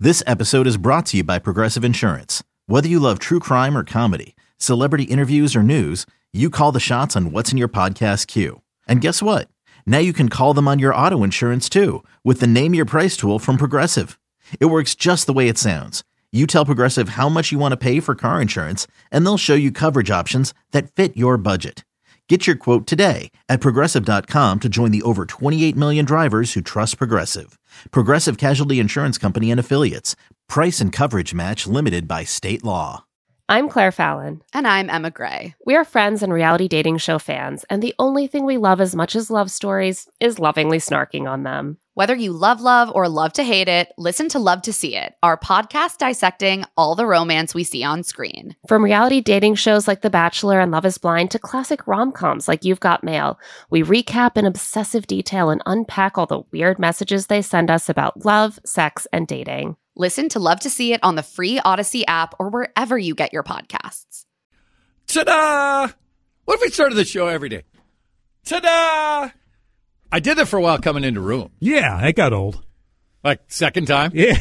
This episode is brought to you by Progressive Insurance. Whether you love true crime or comedy, celebrity interviews or news, you call the shots on what's in your podcast queue. And guess what? Now you can call them on your auto insurance too with the Name Your Price tool from Progressive. It works just the way it sounds. You tell Progressive how much you want to pay for car insurance, and they'll show you coverage options that fit your budget. Get your quote today at Progressive.com to join the over 28 million drivers who trust Progressive. Progressive Casualty Insurance Company and Affiliates. Price and coverage match limited by state law. I'm Claire Fallon. And I'm Emma Gray. We are friends and reality dating show fans, and the only thing we love as much as love stories is lovingly snarking on them. Whether you love or love to hate it, listen to Love to See It, our podcast dissecting all the romance we see on screen. From reality dating shows like The Bachelor and Love is Blind to classic rom-coms like You've Got Mail, we recap in obsessive detail and unpack all the weird messages they send us about love, sex, and dating. Listen to Love to See It on the free Odyssey app or wherever you get your podcasts. Ta-da! What if we started the show every day? Ta-da! I did that for a while coming into room. Yeah, that got old. Like, second time? Yeah.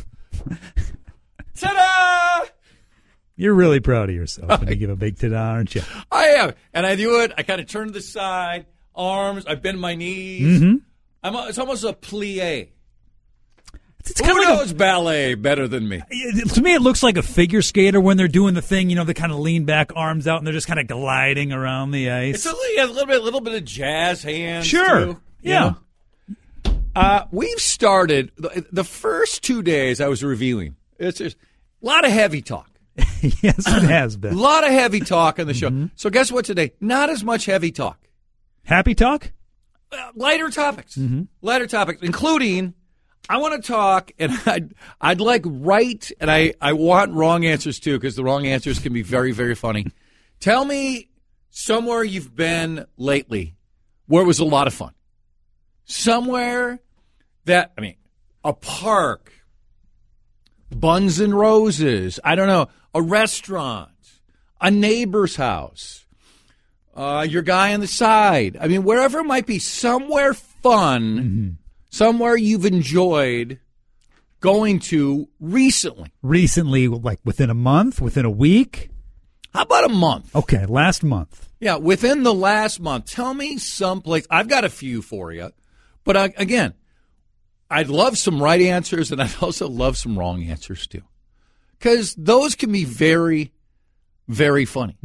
Ta-da! You're really proud of yourself when you give a big ta-da, aren't you? I am. And I do it. I kind of turn to the side, arms. I bend my knees. Mm-hmm. It's almost a plie. It's kind Who of like knows ballet better than me? To me, it looks like a figure skater when they're doing the thing. You know, they kind of lean back, arms out, and they're just kind of gliding around the ice. It's a little bit of jazz hands. Sure. Too, yeah. We've started the first 2 days. I was reviewing. It's a lot of heavy talk. Yes, it has been. A lot of heavy talk on the show. So guess what today? Not as much heavy talk. Happy talk? Lighter topics. Lighter topics, including I want to talk, and I'd like right, and I want wrong answers too, because the wrong answers can be very, very funny. Tell me somewhere you've been lately where it was a lot of fun. Somewhere that, a park, Buns and Roses, I don't know, a restaurant, a neighbor's house, your guy on the side. Wherever it might be, somewhere fun, somewhere you've enjoyed going to recently. Recently, like within a month, within a week? How about a month? Okay, last month. Yeah, within the last month. Tell me someplace. I've got a few for you. But again, I'd love some right answers, and I'd also love some wrong answers, too. Because those can be very, very funny.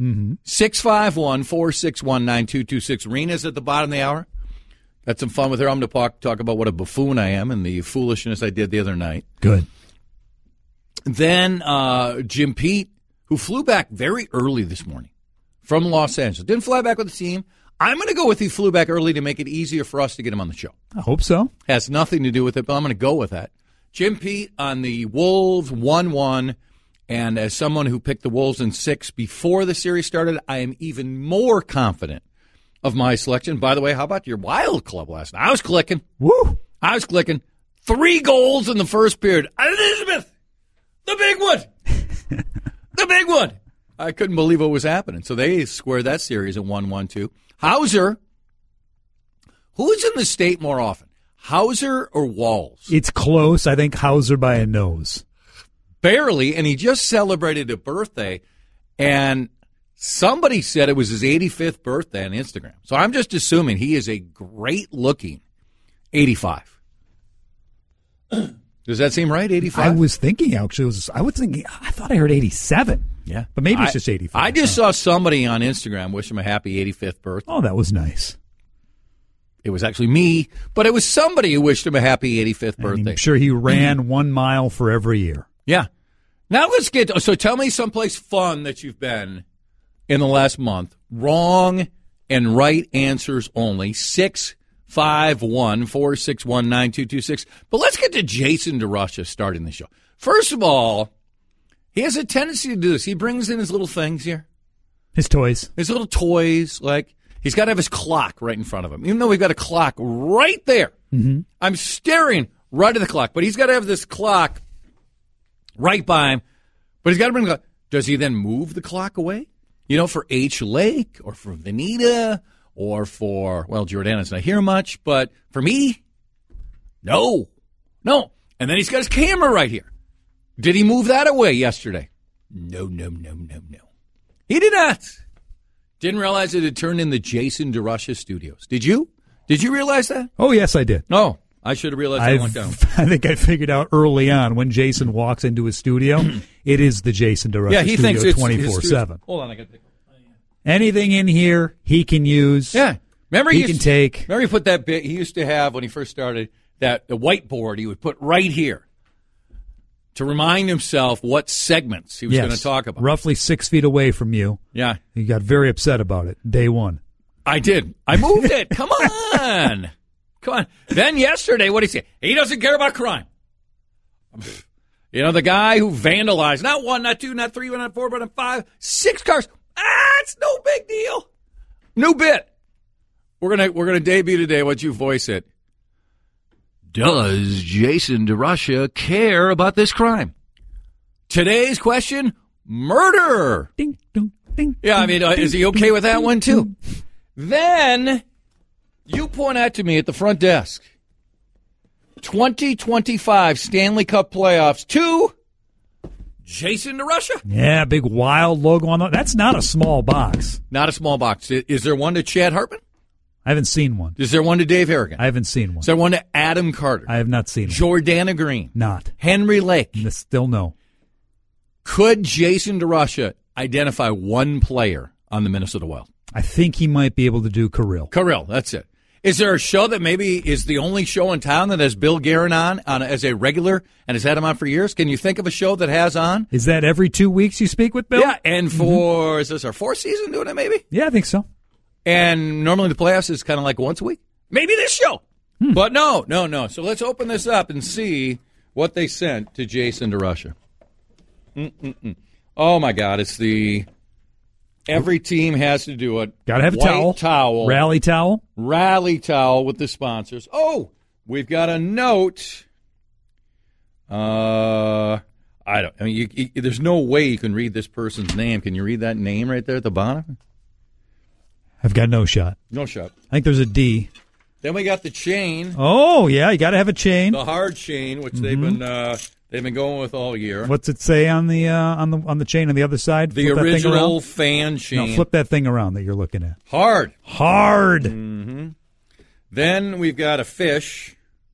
651-461-9226. Rena's at the bottom of the hour. Got some fun with her. I'm going to talk about what a buffoon I am and the foolishness I did the other night. Good. Then Jim Pete, who flew back very early this morning from Los Angeles. Didn't fly back with the team. I'm going to go with he flew back early to make it easier for us to get him on the show. I hope so. Has nothing to do with it, but I'm going to go with that. Jim Pete on the Wolves 1-1. And as someone who picked the Wolves in 6 before the series started, I am even more confident of my selection. By the way, how about your Wild Club last night? I was clicking. Woo! I was clicking. 3 goals in the first period. Elizabeth, the big one. The big one. I couldn't believe what was happening. So they squared that series at 1-1-2. Hauser. Who is in the state more often? Hauser or Walls? It's close. I think Hauser by a nose. Barely, and he just celebrated a birthday, and somebody said it was his 85th birthday on Instagram. So I'm just assuming he is a great-looking 85. Does that seem right, 85? I was thinking, actually, I thought I heard 87. Yeah. But maybe it's just 85. I just saw somebody on Instagram wish him a happy 85th birthday. Oh, that was nice. It was actually me, but it was somebody who wished him a happy 85th birthday. I'm sure he ran 1 mile for every year. Yeah. Now let's so tell me someplace fun that you've been in the last month. Wrong and right answers only. 651-461-9226. But let's get to Jason DeRusha starting the show. First of all, he has a tendency to do this. He brings in his little things here. His toys. His little toys. Like, he's got to have his clock right in front of him. Even though we've got a clock right there. Mm-hmm. I'm staring right at the clock. But he's got to have this clock right by him. But he's got to bring the clock. Does he then move the clock away? You know, for H. Lake or for Vanita or for, well, Jordana's not here much. But for me, no. And then he's got his camera right here. Did he move that away yesterday? No. He did not. Didn't realize it had turned in the Jason DeRusha studios. Did you? Did you realize that? Oh, yes, I did. No. I should have realized that went down. I think I figured out early on when Jason walks into his studio, it is the Jason DeRusha he studio thinks it's 24/7. Hold on, I got to pick. Anything in here he can use. Yeah. Remember he can take. Remember he put that bit he used to have when he first started, the whiteboard he would put right here to remind himself what segments he was going to talk about. Roughly 6 feet away from you. Yeah. He got very upset about it day one. I did. I moved it. Come on. Come on. Then yesterday, what did he say? He doesn't care about crime. You know, the guy who vandalized, not 1, not 2, not 3, not 4, but not 5, 6 cars. It's no big deal. New bit. We're gonna debut today. What you voice it? Does Jason DeRusha care about this crime? Today's question: murder. Ding, ding, ding. Yeah, I mean, is he okay with that one too? Then you point out to me at the front desk: 2025 Stanley Cup playoffs to Jason DeRusha. Yeah, big wild logo on that. That's not a small box. Not a small box. Is there one to Chad Hartman? I haven't seen one. Is there one to Dave Harrigan? I haven't seen one. Is there one to Adam Carter? I have not seen one. Jordana Green? Not. Henry Lake? Still no. Could Jason DeRusha identify one player on the Minnesota Wild? I think he might be able to do Kirill. Kirill, that's it. Is there a show that maybe is the only show in town that has Bill Guerin on as a regular and has had him on for years? Can you think of a show that has on? Is that every 2 weeks you speak with Bill? Yeah, and is this our 4th season doing it maybe? Yeah, I think so. And normally the playoffs is kind of like once a week. Maybe this show. But no. So let's open this up and see what they sent to Jason DeRusha. Oh, my God. It's every team has to do it. Got to have a White towel. Rally towel. Rally towel with the sponsors. Oh, we've got a note. There's no way you can read this person's name. Can you read that name right there at the bottom? I've got no shot. No shot. I think there's a D. Then we got the chain. Oh, yeah, you got to have a chain. The hard chain, which they've been going with all year. What's it say on the chain on the other side? The original fan chain. No, flip that thing around that you're looking at. Hard. Mm-hmm. Then we've got a fish.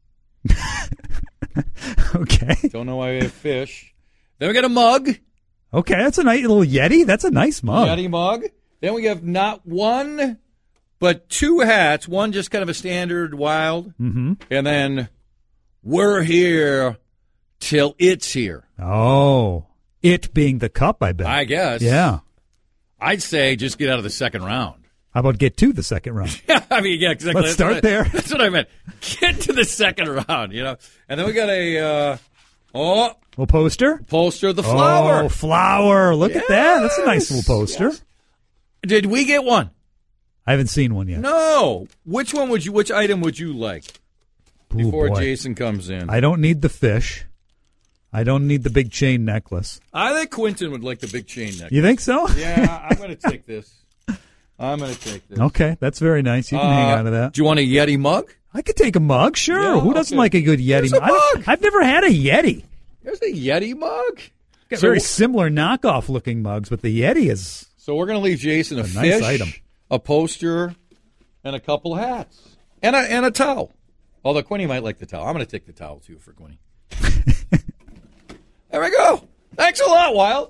Okay. Don't know why we have fish. Then we got a mug. Okay, that's a nice little Yeti. That's a nice mug. Yeti mug. Then we have not one, but 2 hats. One just kind of a standard Wild. Mm-hmm. And then we're here till it's here. Oh, it being the cup, I bet. I guess. Yeah. I'd say just get out of the second round. How about get to the second round? Yeah, I mean, yeah, exactly. Let's start there. That's what I meant. Get to the second round, you know. And then we got a little poster. Poster of the flower. Oh, flower. Look at that. That's a nice little poster. Yes. Did we get one? I haven't seen one yet. No. Which item would you like before Jason comes in? I don't need the fish. I don't need the big chain necklace. I think Quentin would like the big chain necklace. You think so? Yeah, I'm going to take this. Okay, that's very nice. You can hang on to that. Do you want a Yeti mug? I could take a mug, sure. Yeah, who doesn't like a good Yeti mug? I've never had a Yeti. There's a Yeti mug. Got very similar knockoff-looking mugs, but the Yeti is... So we're going to leave Jason a fish, nice item. A poster, and a couple hats, and a towel. Although Quinny might like the towel. I'm going to take the towel, too, for Quinny. There we go. Thanks a lot, Wild.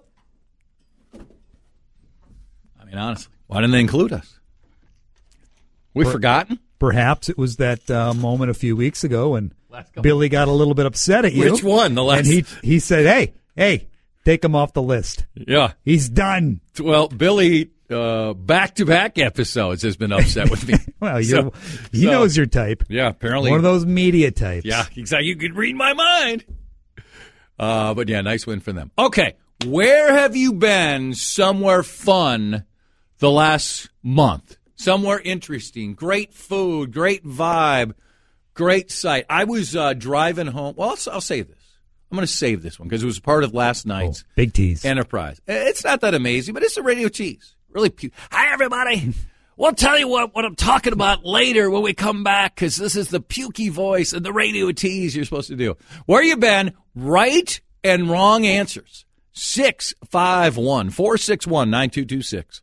I mean, honestly, why didn't they include us? We've forgotten? Perhaps it was that moment a few weeks ago when Billy got a little bit upset at you. Which one? The last? And he said, hey, take him off the list. Yeah. He's done. Well, Billy, back-to-back episodes has been upset with me. Well, he knows your type. Yeah, apparently. One of those media types. Yeah, exactly. You could read my mind. But, yeah, nice win for them. Okay, where have you been somewhere fun the last month? Somewhere interesting, great food, great vibe, great sight. I was driving home. Well, I'll say this. I'm going to save this one because it was part of last night's big tease Enterprise. It's not that amazing, but it's a radio tease. Really Hi, everybody. We'll tell you what I'm talking about later when we come back because this is the pukey voice and the radio tease you're supposed to do. Where you been right and wrong answers. 651-461-9226.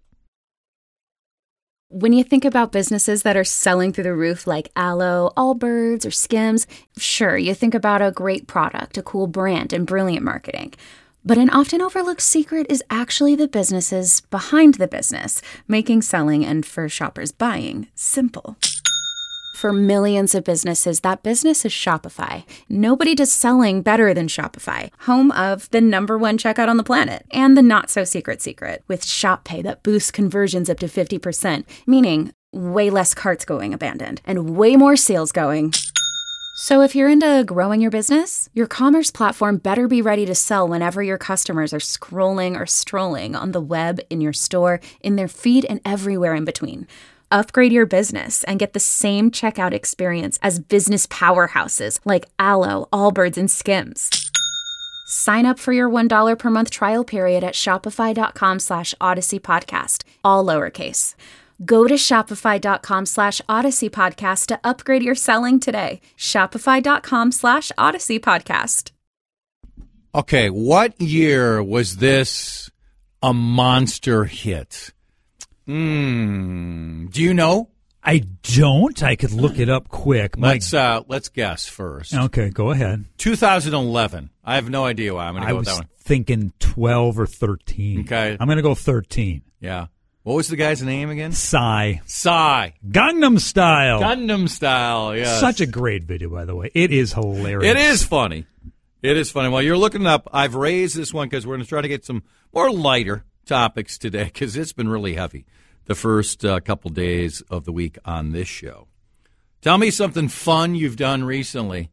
When you think about businesses that are selling through the roof like Aloe, Allbirds, or Skims, sure, you think about a great product, a cool brand, and brilliant marketing. But an often overlooked secret is actually the businesses behind the business, making selling and for shoppers buying simple. For millions of businesses, that business is Shopify. Nobody does selling better than Shopify, home of the #1 checkout on the planet and the not-so-secret secret with Shop Pay that boosts conversions up to 50%, meaning way less carts going abandoned and way more sales going. So if you're into growing your business, your commerce platform better be ready to sell whenever your customers are scrolling or strolling on the web, in your store, in their feed, and everywhere in between. Upgrade your business and get the same checkout experience as business powerhouses like Aloe, Allbirds, and Skims. Sign up for your $1 per month trial period at shopify.com/Odyssey Podcast, all lowercase. Go to shopify.com/Odyssey Podcast to upgrade your selling today. Shopify.com/Odyssey Podcast. Okay, what year was this a monster hit? Do you know? I don't. I could look it up quick. Let's guess first. Okay, go ahead. 2011. I have no idea why I'm going to go with that one. I was thinking 12 or 13. Okay. I'm going to go 13. Yeah. What was the guy's name again? Psy. Gangnam Style. Yes. Such a great video, by the way. It is hilarious. It is funny. While you're looking it up, I've raised this one because we're going to try to get some more lighter topics today because it's been really heavy the first couple days of the week on this show. Tell me something fun you've done recently.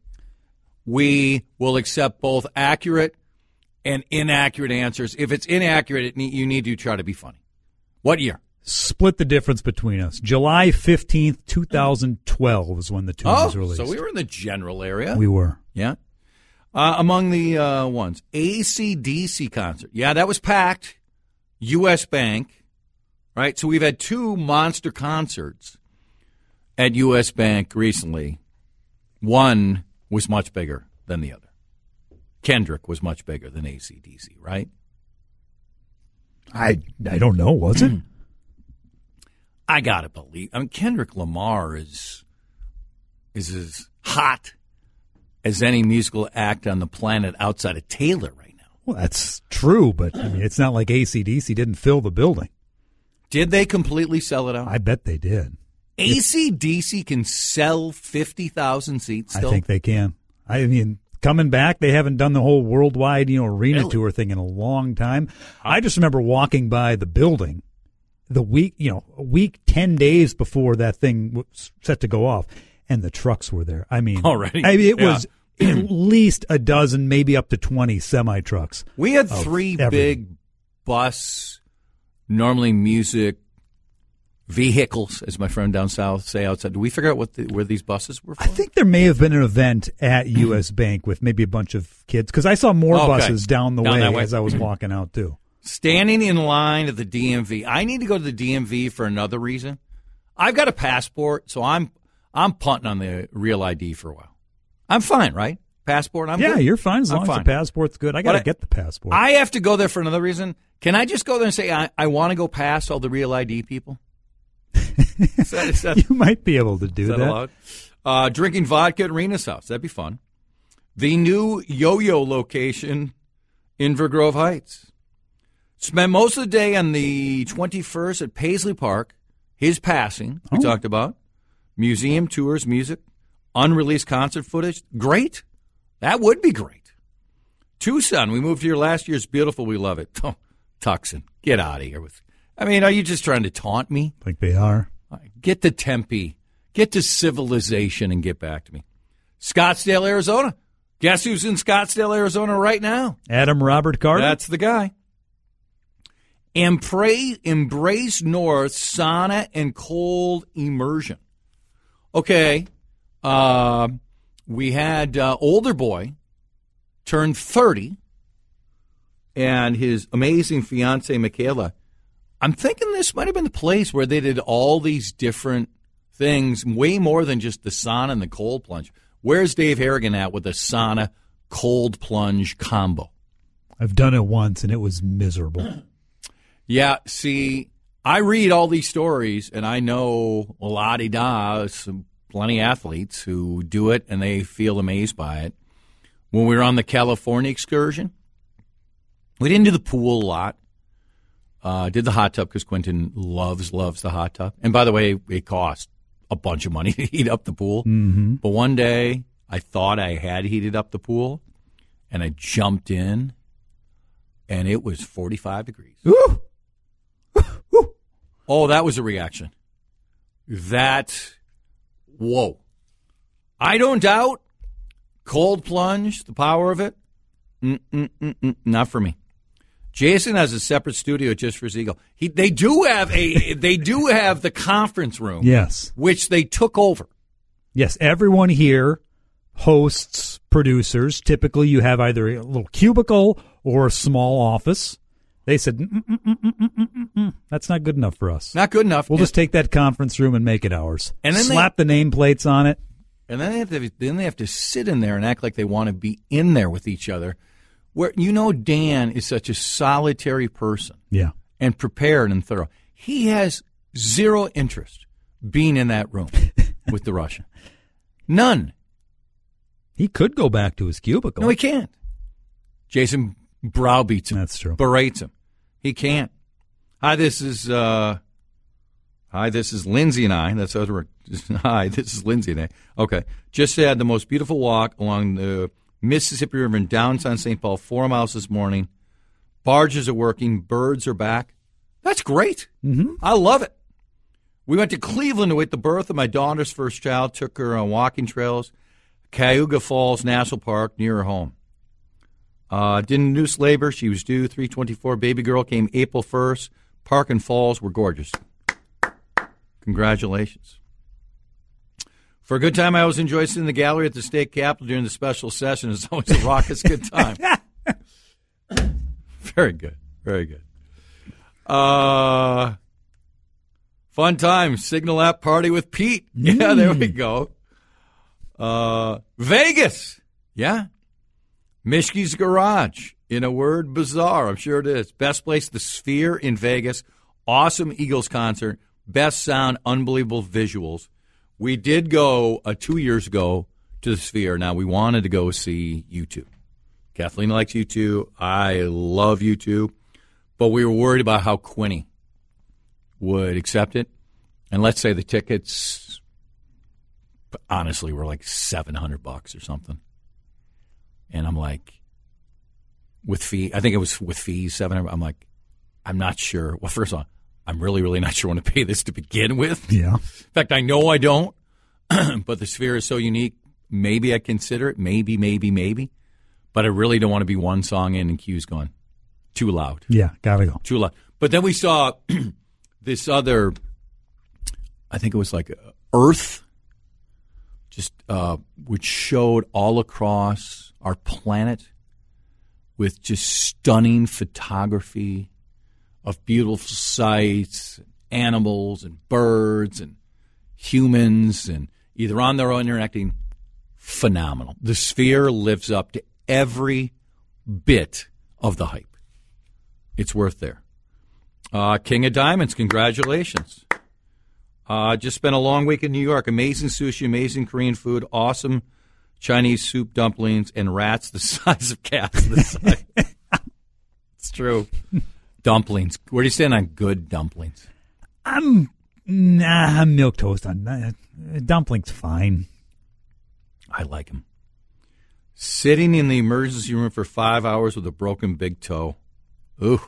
We will accept both accurate and inaccurate answers. If it's inaccurate, you need to try to be funny. What year? Split the difference between us. July 15th, 2012 is when the tune was released. So we were in the general area. We were. Yeah. Among the ones, AC/DC concert. Yeah, that was packed. U.S. Bank, right? So we've had two monster concerts at U.S. Bank recently. One was much bigger than the other. Kendrick was much bigger than AC/DC, right? I don't know, was it? I got to believe. I mean, Kendrick Lamar is as hot as any musical act on the planet outside of Taylor right now. Well, that's true, but I mean, it's not like AC/DC didn't fill the building. Did they completely sell it out? I bet they did. AC/DC can sell 50,000 seats still? I think they can. I mean, coming back, they haven't done the whole worldwide, arena tour thing in a long time. I just remember walking by the building a week, 10 days before that thing was set to go off, and the trucks were there. I mean, already. It was at least a dozen, maybe up to 20 semi-trucks. We had three big bus, normally music vehicles, as my friend down south say outside. Did we figure out where these buses were from? I think there may have been an event at U.S. Bank with maybe a bunch of kids, because I saw more buses down the way as I was walking out, too. Standing in line at the DMV. I need to go to the DMV for another reason. I've got a passport, so I'm punting on the real ID for a while. I'm fine, right? Passport, I'm good? Yeah, you're fine as long as the passport's good. I got to get the passport. I have to go there for another reason. Can I just go there and say, I want to go past all the real ID people? Is that, you might be able to do that. Allowed? Drinking vodka at Rena's house. That'd be fun. The new Yo-Yo location in Vergrove Heights. Spent most of the day on the 21st at Paisley Park. His passing, we talked about. Museum tours, music, unreleased concert footage. Great. That would be great. Tucson, we moved here last year. It's beautiful. We love it. Oh, Tucson, get out of here with. I mean, are you just trying to taunt me? I think they are. Get to Tempe. Get to civilization and get back to me. Scottsdale, Arizona. Guess who's in Scottsdale, Arizona right now? Adam Robert Carter. That's the guy. Embrace North sauna and cold immersion. Okay. We had older boy turned 30 and his amazing fiancée, Michaela. I'm thinking this might have been the place where they did all these different things, way more than just the sauna and the cold plunge. Where's Dave Harrigan at with the sauna cold plunge combo? I've done it once, and it was miserable. Yeah, see, I read all these stories, and I know la-di-da, plenty of athletes who do it, and they feel amazed by it. When we were on the California excursion, we didn't do the pool a lot. Did the hot tub because Quentin loves the hot tub. And by the way, it cost a bunch of money to heat up the pool. Mm-hmm. But one day, I thought I had heated up the pool, and I jumped in, and it was 45 degrees. Ooh. Oh, that was a reaction. Whoa. I don't doubt cold plunge, the power of it. Not for me. Jason has a separate studio just for Ziegel. They do have the conference room. Yes. Which they took over. Yes, everyone here, hosts, producers, typically you have either a little cubicle or a small office. They said, that's not good enough for us. Not good enough. We'll just take that conference room and make it ours. And then slap the nameplates on it. And then they have to sit in there and act like they want to be in there with each other. Where Dan is such a solitary person. Yeah. And prepared and thorough. He has zero interest being in that room with the Russian. None. He could go back to his cubicle. No, he can't. Jason browbeats him. That's true. Berates him. He can't. Hi, this is Lindsay and I. That's how we're. Hi, this is Lindsay and I. Okay. Just had the most beautiful walk along the Mississippi River in downtown St. Paul, 4 miles this morning. Barges are working. Birds are back. That's great. Mm-hmm. I love it. We went to Cleveland to wait the birth of my daughter's first child. Took her on walking trails. Cayuga Falls National Park near her home. Didn't induce labor. She was due 3/24. Baby girl came April 1st. Park and Falls were gorgeous. Congratulations. For a good time, I always enjoy sitting in the gallery at the state capitol during the special session. It's always a raucous good time. Very good. Very good. Fun time. Signal app party with Pete. Yeah, there we go. Vegas. Yeah. Mishki's Garage. In a word, bizarre. I'm sure it is. Best place, the Sphere in Vegas. Awesome Eagles concert. Best sound, unbelievable visuals. We did go 2 years ago to the Sphere. Now, we wanted to go see U2. Kathleen likes U2. I love U2. But we were worried about how Quinny would accept it. And let's say the tickets, honestly, were like $700 or something. And I'm like, with fee, I think it was with fees, $700. I'm like, I'm not sure. Well, first of all, I'm really, really not sure I want to pay this to begin with. Yeah. In fact, I know I don't. But the Sphere is so unique. Maybe I consider it. Maybe. But I really don't want to be one song in and Q's gone. Too loud. Yeah, gotta go. Too loud. But then we saw this other, I think it was like Earth, just which showed all across our planet with just stunning photography of beautiful sights, animals and birds and humans and either on their own interacting. Phenomenal. The Sphere lives up to every bit of the hype. It's worth there. King of Diamonds, congratulations. Just spent a long week in New York. Amazing sushi, amazing Korean food, awesome Chinese soup dumplings, and rats the size of cats. It's true. Dumplings. Where do you stand on good dumplings? I'm milk toast on dumplings. Fine. I like them. Sitting in the emergency room for 5 hours with a broken big toe. Ooh.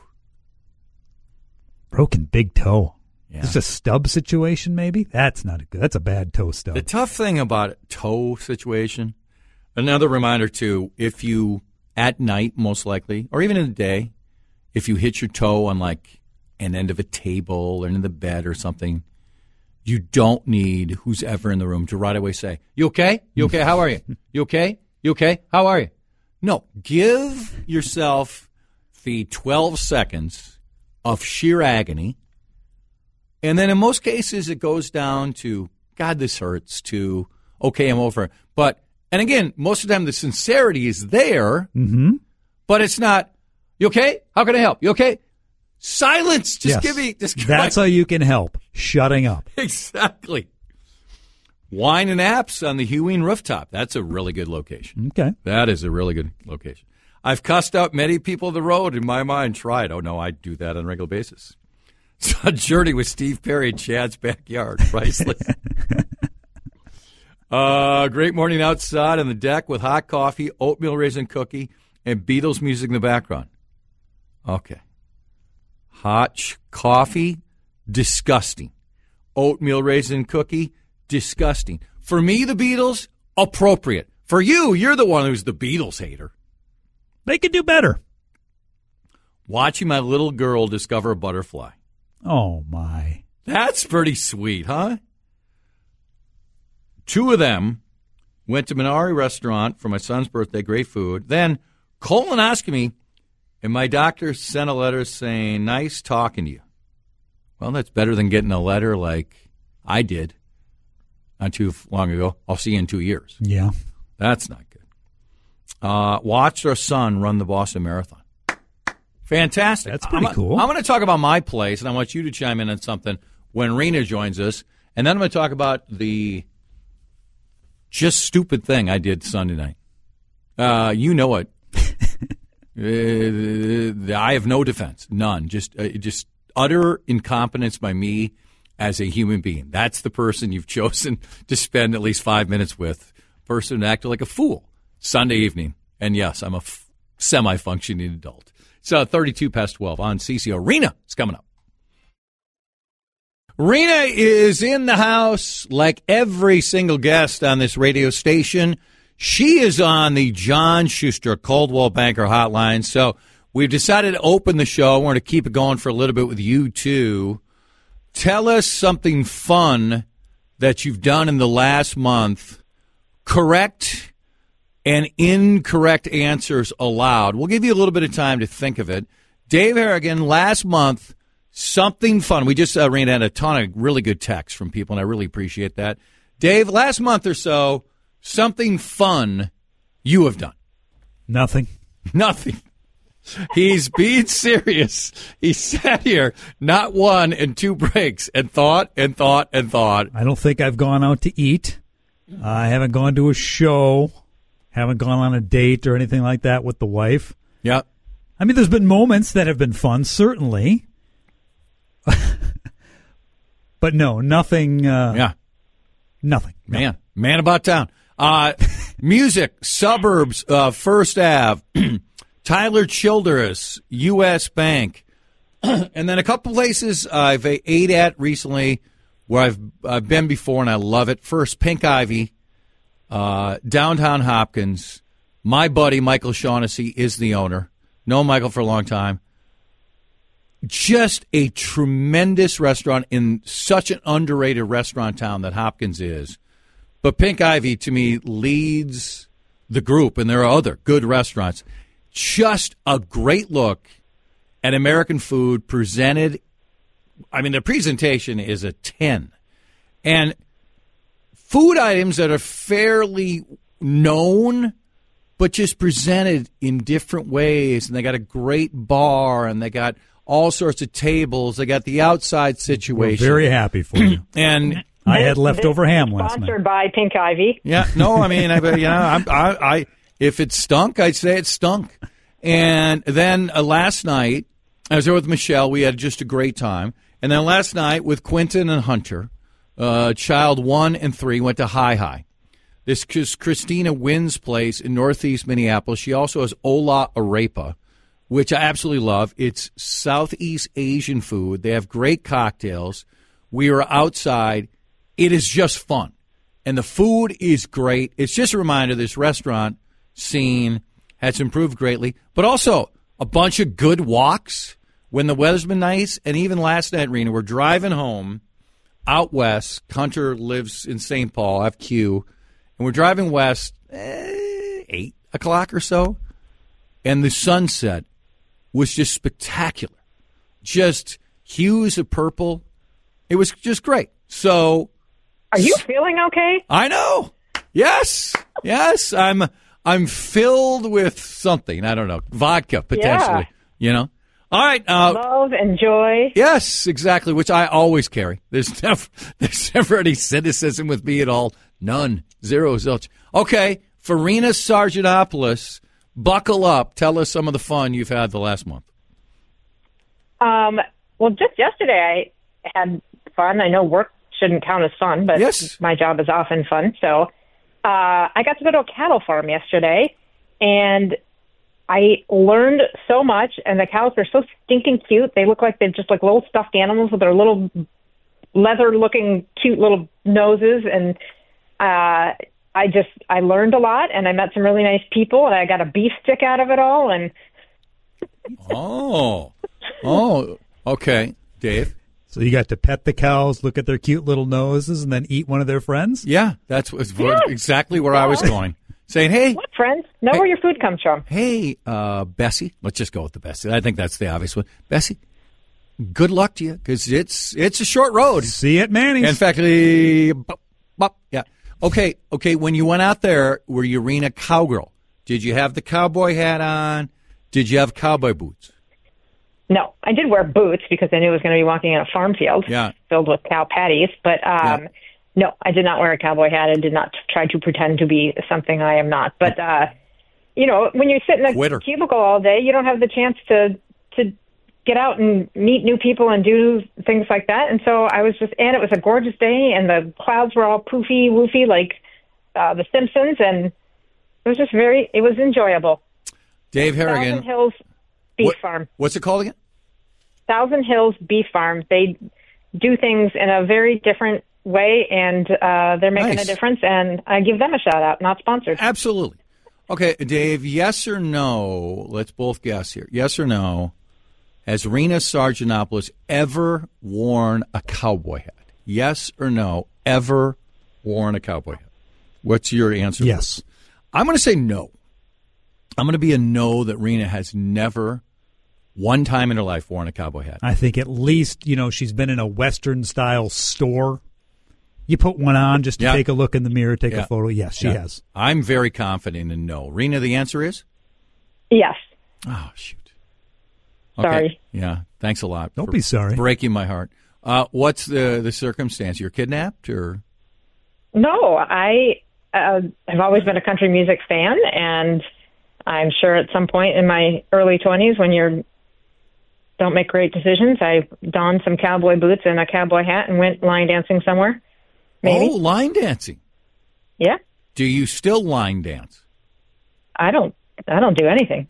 Broken big toe. Yeah. It's a stub situation, maybe? That's not good. That's a bad toe stub. The tough thing about a toe situation, another reminder too, if you, at night most likely, or even in the day, if you hit your toe on like an end of a table or in the bed or something, you don't need who's ever in the room to right away say, "You okay? You okay? How are you? You okay? You okay? How are you?" No, give yourself the 12 seconds of sheer agony. And then in most cases, it goes down to, "God, this hurts," to, "Okay, I'm over." But, and again, most of the time the sincerity is there, but it's not, You okay? How can I help? You okay? Silence. Just Yes. give me. That's how you can help. Shutting up. Exactly. Wine and Apps on the Heween rooftop. That's a really good location. Okay. That is a really good location. I've cussed out many people of the road in my mind. Tried. Oh, no, I do that on a regular basis. Saw Journey with Steve Perry in Chad's backyard. Priceless. Great morning outside on the deck with hot coffee, oatmeal raisin cookie, and Beatles music in the background. Okay. Hot coffee, disgusting. Oatmeal raisin cookie, disgusting. For me, the Beatles, appropriate. For you, you're the one who's the Beatles hater. They could do better. Watching my little girl discover a butterfly. Oh, my. That's pretty sweet, huh? 2 of them went to Minari Restaurant for my son's birthday. Great food. Then colonoscopy, and my doctor sent a letter saying, nice talking to you. Well, that's better than getting a letter like I did not too long ago. I'll see you in 2 years. Yeah. That's not good. Watched our son run the Boston Marathon. Fantastic. That's pretty cool. I'm going to talk about my place, and I want you to chime in on something when Rena joins us. And then I'm going to talk about the just stupid thing I did Sunday night. You know it. I have no defense. None. Just utter incompetence by me as a human being. That's the person you've chosen to spend at least 5 minutes with. Person who acted like a fool Sunday evening. And yes, I'm a semi-functioning adult. It's 32 past 12 on CCO. Rena is coming up. Rena is in the house like every single guest on this radio station. She is on the John Schuster Coldwell Banker Hotline. So we've decided to open the show. We're going to keep it going for a little bit with you, too. Tell us something fun that you've done in the last month. Correct and incorrect answers allowed. We'll give you a little bit of time to think of it. Dave Harrigan, last month, something fun. We just ran out a ton of really good texts from people, and I really appreciate that. Dave, last month or so, something fun you have done. Nothing. Nothing. He's being serious. He sat here, not 1 and 2 breaks, and thought and thought and thought. I don't think I've gone out to eat. I haven't gone to a show. Haven't gone on a date or anything like that with the wife. Yep. I mean, there's been moments that have been fun, certainly. But no, nothing. Nothing. Man about town. Music, Suburbs, First Ave, Tyler Childress, U.S. Bank. And then a couple places I've ate at recently where I've been before and I love it. First, Pink Ivy, downtown Hopkins. My buddy, Michael Shaughnessy, is the owner. Known Michael for a long time. Just a tremendous restaurant in such an underrated restaurant town that Hopkins is. But Pink Ivy, to me, leads the group, and there are other good restaurants. Just a great look at American food presented. I mean, the presentation is a 10. And food items that are fairly known, but just presented in different ways. And they got a great bar, and they got all sorts of tables. They got the outside situation. We're very happy for you. And I had leftover ham last night. Sponsored by Pink Ivy. Yeah, no, I mean, I if it stunk, I'd say it stunk. And then last night, I was there with Michelle. We had just a great time. And then last night with Quentin and Hunter, child 1 and 3, went to Hi. This is Christina Wynn's place in northeast Minneapolis. She also has Ola Arepa, which I absolutely love. It's Southeast Asian food. They have great cocktails. We were outside. It is just fun. And the food is great. It's just a reminder this restaurant scene has improved greatly. But also a bunch of good walks when the weather's been nice. And even last night, Rena, we're driving home out west. Hunter lives in St. Paul. I have Q. And we're driving west 8 o'clock or so. And the sunset was just spectacular. Just hues of purple. It was just great. So, are you feeling okay? I know. Yes. I'm filled with something. I don't know. Vodka, potentially. You know? All right. Love and joy. Yes, exactly, which I always carry. There's never any cynicism with me at all. None. Zero, zilch. Okay, Farina Sargentopoulos, buckle up. Tell us some of the fun you've had the last month. Well, just yesterday I had fun. I know work shouldn't count as fun, but yes, my job is often fun. So I got to go to a cattle farm yesterday, and I learned so much. And the cows are so stinking cute. They look like they're just like little stuffed animals with their little leather-looking, cute little noses. And I learned a lot, and I met some really nice people, and I got a beef stick out of it all. And Oh, okay, Dave. So you got to pet the cows, look at their cute little noses, and then eat one of their friends? Yeah, that's exactly where I was going. Saying, hey. What friends? Know where your food comes from. Hey, Bessie. Let's just go with the Bessie. I think that's the obvious one. Bessie, good luck to you, because it's a short road. See you at Manning's. In fact, yeah. Okay, when you went out there, were you Rena cowgirl? Did you have the cowboy hat on? Did you have cowboy boots? No, I did wear boots because I knew I was going to be walking in a farm field filled with cow patties. But no, I did not wear a cowboy hat. I did not try to pretend to be something I am not. But, when you sit in a cubicle all day, you don't have the chance to get out and meet new people and do things like that. And so and it was a gorgeous day, and the clouds were all poofy, woofy like The Simpsons. And it was it was enjoyable. Dave Harrigan. Thousand Hills Beef Farm. What's it called again? Thousand Hills Beef Farm. They do things in a very different way, and they're making a difference, and I give them a shout-out, not sponsored. Absolutely. Okay, Dave, yes or no, let's both guess here. Yes or no, has Rena Sargentopoulos ever worn a cowboy hat? Yes or no, ever worn a cowboy hat? What's your answer? Yes. I'm going to say no. I'm going to be a no that Rena has never, one time in her life, worn a cowboy hat. I think at least, she's been in a Western-style store. You put one on just to take a look in the mirror, take a photo. Yes, she has. I'm very confident in no. Rena, the answer is? Yes. Oh, shoot. Okay. Sorry. Yeah, thanks a lot. Don't be sorry. Breaking my heart. What's the circumstance? You're kidnapped, or? No, I have always been a country music fan, and I'm sure at some point in my early 20s when you don't make great decisions, I donned some cowboy boots and a cowboy hat and went line dancing somewhere. Maybe. Oh, line dancing. Yeah. Do you still line dance? I don't do anything.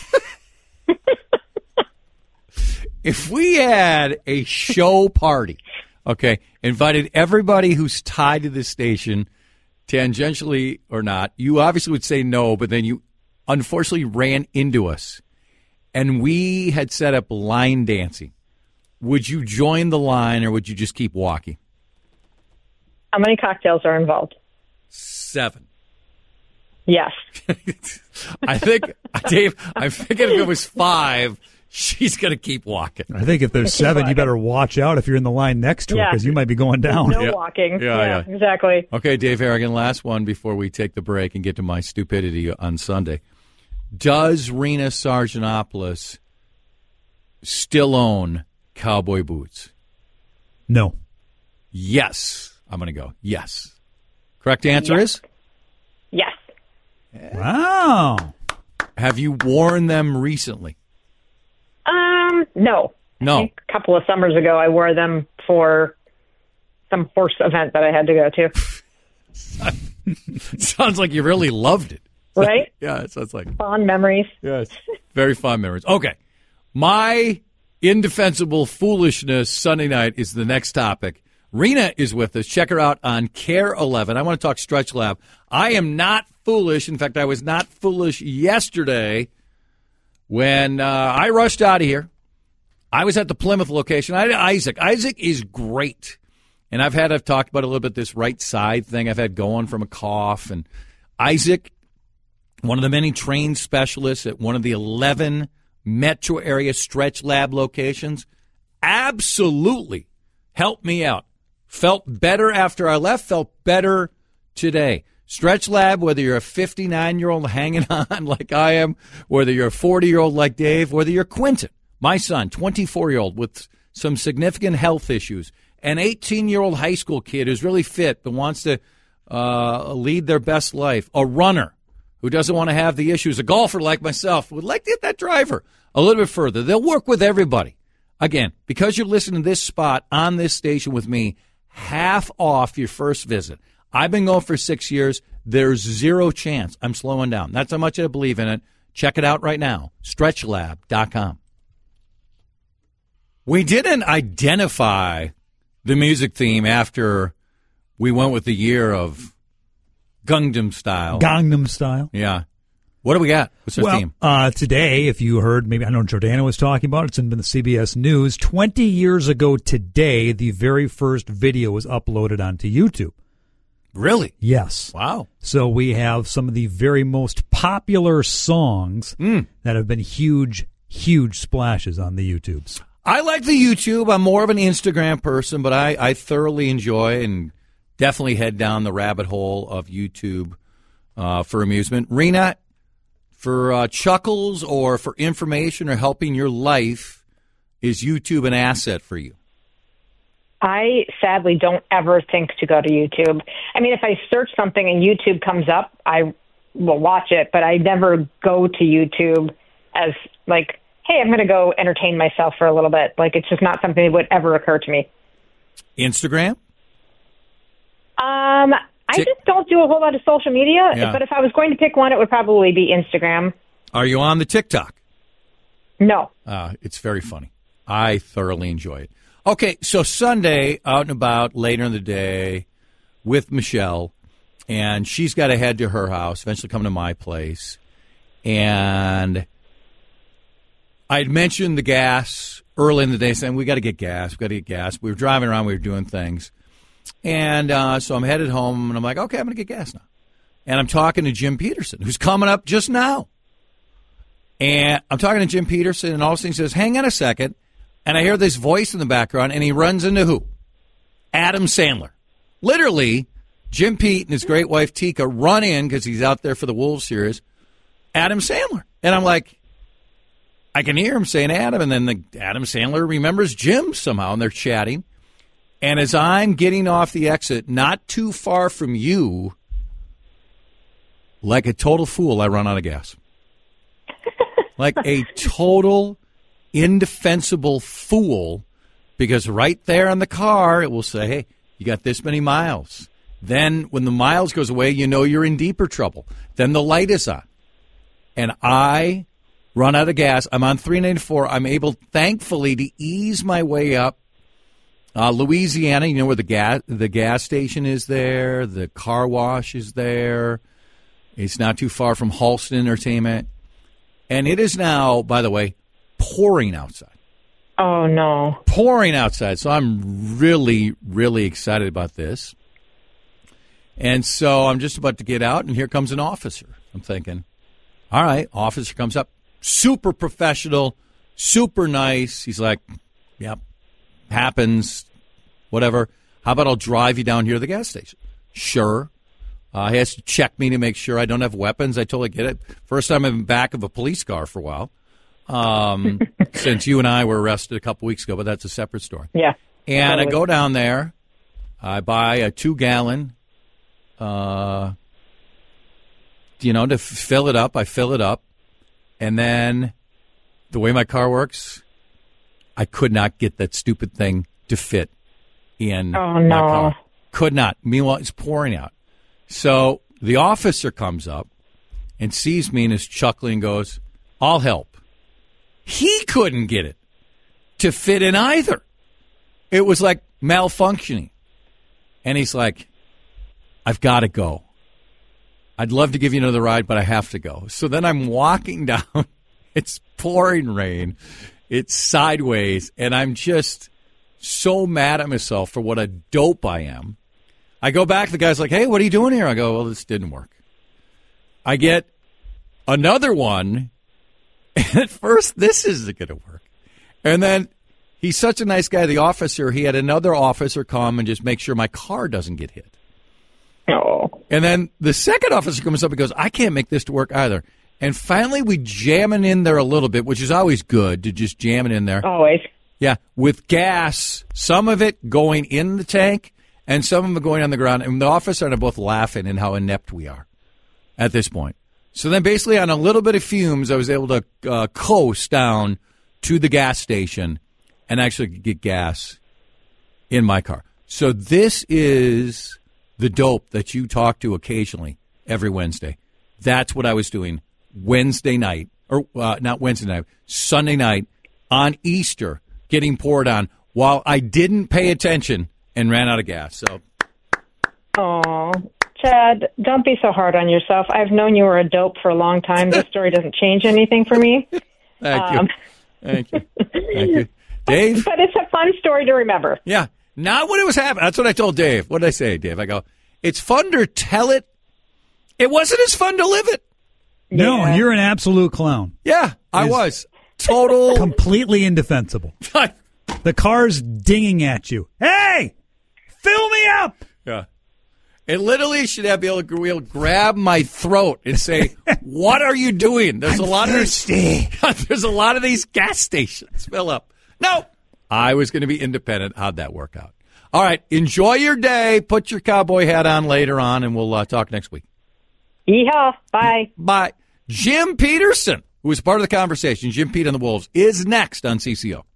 If we had a show party, invited everybody who's tied to this station, tangentially or not, you obviously would say no, but then you unfortunately ran into us, and we had set up line dancing. Would you join the line, or would you just keep walking? How many cocktails are involved? 7. Yes. I think, Dave, I'm thinking if it was 5, she's going to keep walking. I think if there's 7, you better watch out if you're in the line next to her, because you might be going down. No walking. Yeah, exactly. Okay, Dave Harrigan, last one before we take the break and get to my stupidity on Sunday. Does Rena Sargentopoulos still own cowboy boots? No. Yes. I'm going to go yes. Correct answer is? Yes. Wow. Have you worn them recently? No. No. I think a couple of summers ago, I wore them for some horse event that I had to go to. Sounds like you really loved it. Right? Yeah, it sounds like fond memories. Yes. Very fond memories. Okay. My indefensible foolishness Sunday night is the next topic. Rena is with us. Check her out on Care 11. I want to talk Stretch Lab. I am not foolish. In fact, I was not foolish yesterday when I rushed out of here. I was at the Plymouth location. I had Isaac. Isaac is great. And I've talked about a little bit this right side thing I've had going from a cough. And Isaac, one of the many trained specialists at one of the 11 metro area Stretch Lab locations, absolutely helped me out. Felt better after I left, felt better today. Stretch Lab, whether you're a 59-year-old hanging on like I am, whether you're a 40-year-old like Dave, whether you're Quentin, my son, 24-year-old with some significant health issues, an 18-year-old high school kid who's really fit but wants to lead their best life, a runner who doesn't want to have the issues, a golfer like myself would like to get that driver a little bit further. They'll work with everybody. Again, because you're listening to this spot on this station with me, half off your first visit. I've been going for 6 years. There's zero chance I'm slowing down. That's how much I believe in it. Check it out right now, stretchlab.com. We didn't identify the music theme after we went with the year of Gangnam Style. Gangnam Style. Yeah. What do we got? What's our theme? Today, if you heard, maybe I know Jordana was talking about it. It's in the CBS News. 20 years ago today, the very first video was uploaded onto YouTube. Really? Yes. Wow. So we have some of the very most popular songs that have been huge splashes on the YouTubes. I like the YouTube. I'm more of an Instagram person, but I thoroughly enjoy and definitely head down the rabbit hole of YouTube for amusement. Rena, for chuckles or for information or helping your life, is YouTube an asset for you? I sadly don't ever think to go to YouTube. I mean, if I search something and YouTube comes up, I will watch it, but I never go to YouTube as like, hey, I'm going to go entertain myself for a little bit. Like, it's just not something that would ever occur to me. Instagram? I just don't do a whole lot of social media, but if I was going to pick one, it would probably be Instagram. Are you on the TikTok? No. It's very funny. I thoroughly enjoy it. Okay, so Sunday, out and about later in the day with Michelle, and she's got to head to her house, eventually come to my place. And I had mentioned the gas early in the day, saying, we got to get gas. We were driving around. We were doing things. And so I'm headed home, and I'm like, okay, I'm going to get gas now. And I'm talking to Jim Peterson, who's coming up just now. And I'm talking to Jim Peterson, and all of a sudden he says, hang on a second. And I hear this voice in the background, and he runs into who? Adam Sandler. Literally, Jim Pete and his great wife, Tika, run in, because he's out there for the Wolves series, Adam Sandler. And I'm like, I can hear him saying Adam, and then Adam Sandler remembers Jim somehow, and they're chatting. And as I'm getting off the exit, not too far from you, like a total fool, I run out of gas. Like a total indefensible fool, because right there on the car, it will say, hey, you got this many miles. Then when the miles goes away, you know you're in deeper trouble. Then the light is on. And I run out of gas. I'm on 394. I'm able, thankfully, to ease my way up. Louisiana, you know where the gas station is there. The car wash is there. It's not too far from Halston Entertainment. And it is now, by the way, pouring outside. Oh, no. Pouring outside. So I'm really, really excited about this. And so I'm just about to get out, and here comes an officer. I'm thinking, all right, officer comes up, super professional, super nice. He's like, yep, happens, whatever. How about I'll drive you down here to the gas station? Sure. He has to check me to make sure I don't have weapons. I totally get it. First time I'm in the back of a police car for a while. Since you and I were arrested a couple weeks ago, but that's a separate story. Yeah. And totally. I go down there. I buy a 2-gallon, to fill it up. I fill it up. And then the way my car works, I could not get that stupid thing to fit in my car. Could not. Meanwhile, it's pouring out. So the officer comes up and sees me and is chuckling and goes, I'll help. He couldn't get it to fit in either. It was like malfunctioning. And he's like, I've got to go. I'd love to give you another ride, but I have to go. So then I'm walking down. It's pouring rain. It's sideways. And I'm just so mad at myself for what a dope I am. I go back. The guy's like, hey, what are you doing here? I go, well, this didn't work. I get another one. And at first, this isn't going to work. And then he's such a nice guy, the officer, he had another officer come and just make sure my car doesn't get hit. Oh. And then the second officer comes up and goes, I can't make this to work either. And finally we jam it in there a little bit, which is always good to just jam it in there. Always. Yeah, with gas, some of it going in the tank and some of it going on the ground. And the officer and I are both laughing at how inept we are at this point. So then basically on a little bit of fumes, I was able to coast down to the gas station and actually get gas in my car. So this is the dope that you talk to occasionally every Wednesday. That's what I was doing Wednesday night, or not Wednesday night, Sunday night on Easter, getting poured on while I didn't pay attention and ran out of gas. So, oh, Chad, don't be so hard on yourself. I've known you were a dope for a long time. This story doesn't change anything for me. Thank you. Thank you. Thank you. Dave? But it's a fun story to remember. Yeah. Not when it was happening. That's what I told Dave. What did I say, Dave? I go, it's fun to tell it. It wasn't as fun to live it. No, you're an absolute clown. Yeah, I was. Total. Completely indefensible. The car's dinging at you. Hey, fill me up. Yeah. It literally should be able to grab my throat and say, what are you doing? There's a lot thirsty. There's a lot of these gas stations. Fill up. No. I was going to be independent. How'd that work out? All right. Enjoy your day. Put your cowboy hat on later on, and we'll talk next week. Yeehaw. Bye. Bye. Jim Peterson, who was part of the conversation, Jim Pete and the Wolves, is next on CCO.